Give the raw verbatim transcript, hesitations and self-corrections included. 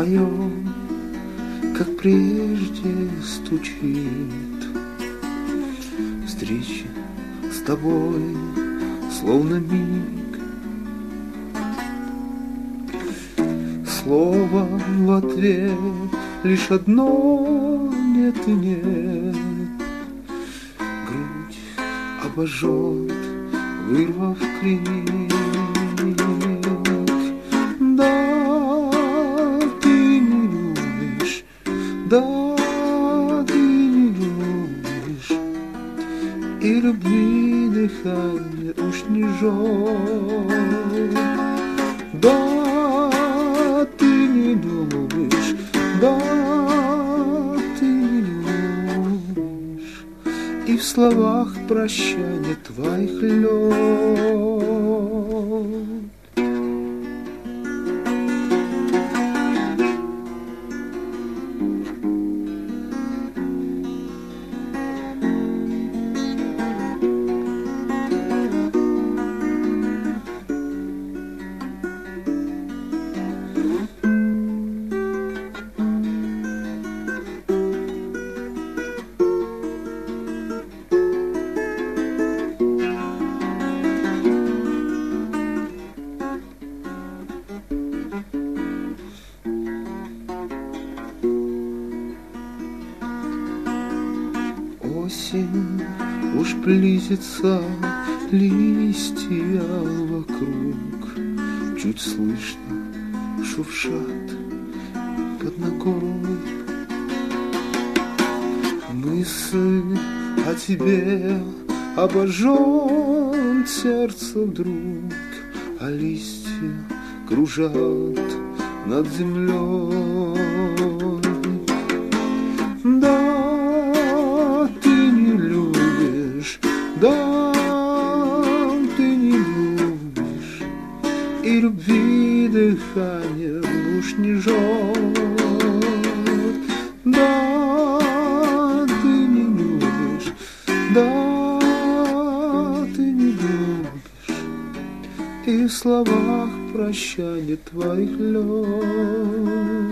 мое, как прежде, стучит. Встречи с тобой, словно миг, слово в ответ лишь одно нет и нет. Грудь обожжет, вырвав крик. Да, ты не любишь, да, ты не любишь, и любви дыхание уж не жжет. Да, ты не любишь, да, ты не любишь, и в словах прощания твоих лед. Осень уж близится, листья вокруг чуть слышно шуршат под ногой. Мысль о тебе обожжет сердце вдруг, а листья кружат над землей. Да, ты не любишь, да, ты не любишь, и любви дыхание уж не жжет. Да, ты не любишь, да, ты не любишь, и в словах прощания твоих лед.